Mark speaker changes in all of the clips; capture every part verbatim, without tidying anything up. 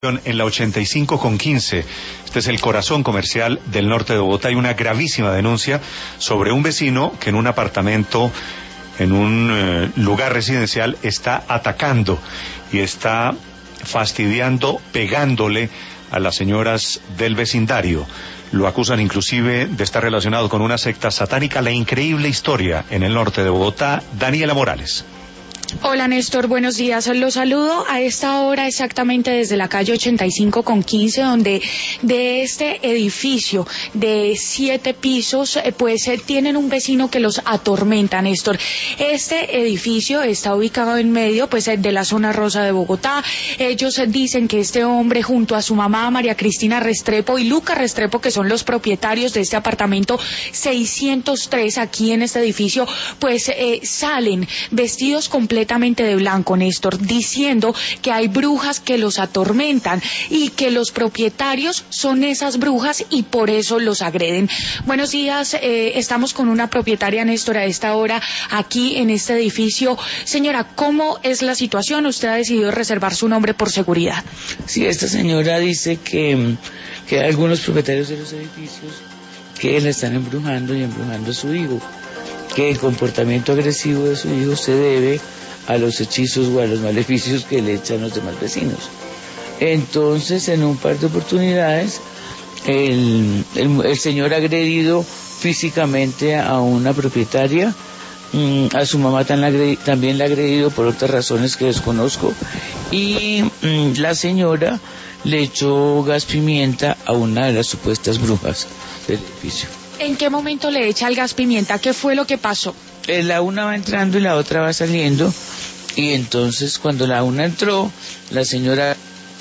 Speaker 1: En la ochenta y cinco con quince, este es el corazón comercial del norte de Bogotá, hay una gravísima denuncia sobre un vecino que en un apartamento, en un eh, lugar residencial, está atacando y está fastidiando, pegándole a las señoras del vecindario. Lo acusan inclusive de estar relacionado con una secta satánica. La increíble historia en el norte de Bogotá, Daniela Morales.
Speaker 2: Hola Néstor, buenos días. Los saludo a esta hora exactamente desde la calle ochenta y cinco con quince, donde de este edificio de siete pisos, pues eh, tienen un vecino que los atormenta, Néstor. Este edificio está ubicado en medio, pues, de la zona rosa de Bogotá. Ellos dicen que este hombre, junto a su mamá, María Cristina Restrepo, y Luca Restrepo, que son los propietarios de este apartamento seiscientos tres aquí en este edificio, pues eh, salen vestidos completamente completamente de blanco, Néstor, diciendo que hay brujas que los atormentan y que los propietarios son esas brujas y por eso los agreden. Buenos días, eh, estamos con una propietaria, Néstor, a esta hora aquí en este edificio. Señora, ¿cómo es la situación? Usted ha decidido reservar su nombre por seguridad.
Speaker 3: Sí, esta señora dice que, que algunos propietarios de los edificios que la están embrujando y embrujando a su hijo, que el comportamiento agresivo de su hijo se debe a los hechizos o a los maleficios que le echan los demás vecinos. Entonces, en un par de oportunidades, el, el, el señor ha agredido físicamente a una propietaria, mmm, a su mamá tan agredi, también la ha agredido por otras razones que desconozco, y mmm, la señora le echó gas pimienta a una de las supuestas brujas del edificio.
Speaker 2: ¿En qué momento le echa el gas pimienta? ¿Qué fue lo que pasó?
Speaker 3: La una va entrando y la otra va saliendo, y entonces cuando la una entró, la señora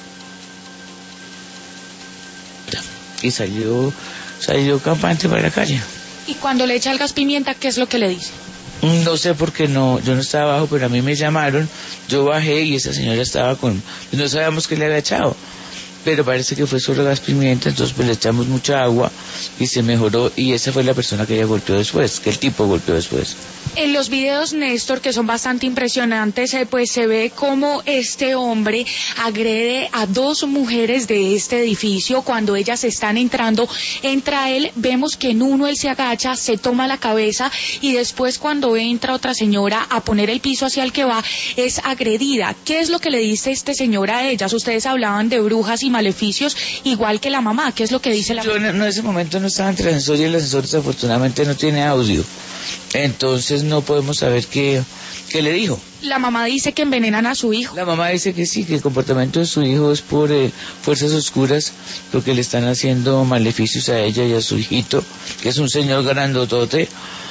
Speaker 3: y salió salió campante para la calle.
Speaker 2: ¿Y cuando le echa el gas pimienta, qué es lo que le dice?
Speaker 3: No sé porque no, yo no estaba abajo, pero a mí me llamaron, yo bajé y esa señora estaba con, no sabíamos qué le había echado, pero parece que fue solo gas pimienta, entonces pues le echamos mucha agua y se mejoró, y esa fue la persona que ella golpeó después, que el tipo golpeó después.
Speaker 2: En los videos, Néstor, que son bastante impresionantes, eh, pues se ve cómo este hombre agrede a dos mujeres de este edificio. Cuando ellas están entrando, entra él, vemos que en uno él se agacha, se toma la cabeza, y después cuando entra otra señora a poner el piso hacia el que va, es agredida. ¿Qué es lo que le dice este señor a ellas? Ustedes hablaban de brujas y maleficios, igual que la mamá. ¿Qué es lo que dice la mamá?
Speaker 3: Yo en ese momento no estaba entre el ascensor, y el ascensor desafortunadamente no tiene audio, entonces no podemos saber qué, qué le dijo.
Speaker 2: La mamá dice que envenenan a su hijo.
Speaker 3: La mamá dice que sí, que el comportamiento de su hijo es por eh, fuerzas oscuras, porque le están haciendo maleficios a ella y a su hijito, que es un señor grandotote,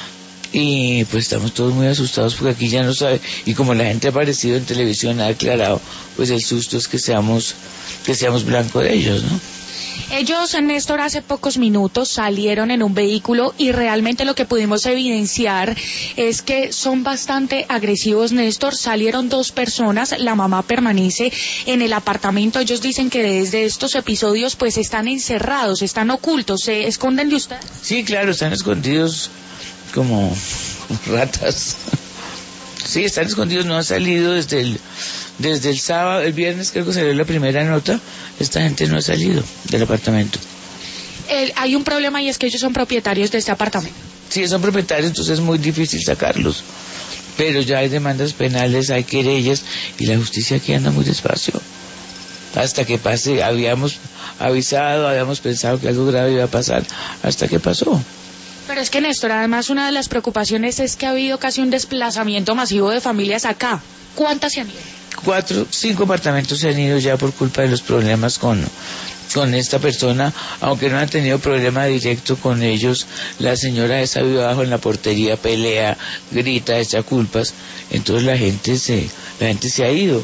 Speaker 3: y pues estamos todos muy asustados porque aquí ya no sabe, y como la gente ha aparecido en televisión, ha aclarado, pues el susto es que seamos, que seamos blanco de ellos, ¿no?
Speaker 2: Ellos, Néstor, hace pocos minutos salieron en un vehículo y realmente lo que pudimos evidenciar es que son bastante agresivos, Néstor. Salieron dos personas, la mamá permanece en el apartamento. Ellos dicen que desde estos episodios pues están encerrados, están ocultos. ¿Se esconden de usted?
Speaker 3: Sí, claro, están escondidos como ratas. Sí, están escondidos, no han salido desde el desde el sábado, el viernes creo que salió la primera nota. Esta gente no ha salido del apartamento.
Speaker 2: El, hay un problema, y es que ellos son propietarios de este apartamento.
Speaker 3: Sí, son propietarios, entonces es muy difícil sacarlos, pero ya hay demandas penales, hay querellas, y la justicia aquí anda muy despacio. Hasta que pase, habíamos avisado, habíamos pensado que algo grave iba a pasar, hasta que pasó.
Speaker 2: Pero es que, Néstor, además una de las preocupaciones es que ha habido casi un desplazamiento masivo de familias acá. ¿Cuántas se han ido?
Speaker 3: Cuatro, cinco apartamentos se han ido ya por culpa de los problemas con, con esta persona, aunque no han tenido problema directo con ellos. La señora esa vive abajo en la portería, pelea, grita, echa culpas, entonces la gente se, la gente se ha ido.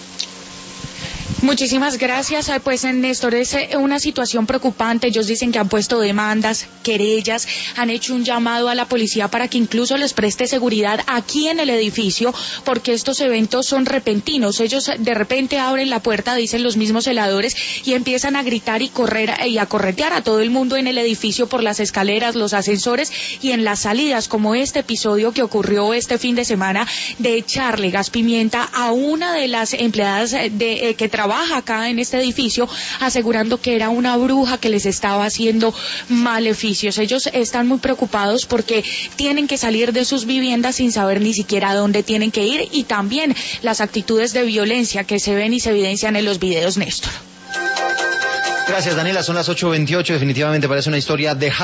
Speaker 2: Muchísimas gracias. Pues, Néstor, es una situación preocupante. Ellos dicen que han puesto demandas, querellas, han hecho un llamado a la policía para que incluso les preste seguridad aquí en el edificio, porque estos eventos son repentinos. Ellos de repente abren la puerta, dicen los mismos celadores, y empiezan a gritar y correr y a corretear a todo el mundo en el edificio por las escaleras, los ascensores y en las salidas, como este episodio que ocurrió este fin de semana de echarle gas pimienta a una de las empleadas de, eh, que trabaja trabaja acá en este edificio, asegurando que era una bruja que les estaba haciendo maleficios. Ellos están muy preocupados porque tienen que salir de sus viviendas sin saber ni siquiera a dónde tienen que ir, y también las actitudes de violencia que se ven y se evidencian en los videos, Néstor.
Speaker 4: Gracias, Daniela. Son las ocho veintiocho. Definitivamente parece una historia de